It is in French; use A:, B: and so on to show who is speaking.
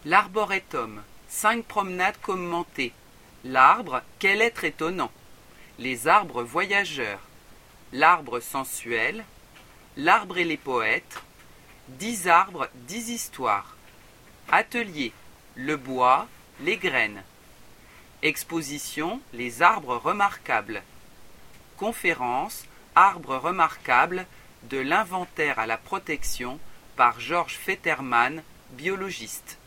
A: L'arboretum, 5 promenades commentées. L'arbre, quel être étonnant. Les arbres voyageurs. L'arbre sensuel. L'arbre et les poètes. 10 arbres, 10 histoires. Atelier, le bois, les graines. Exposition, les arbres remarquables. Conférence, arbres remarquables, de l'inventaire à la protection, par Georges Fetterman, biologiste.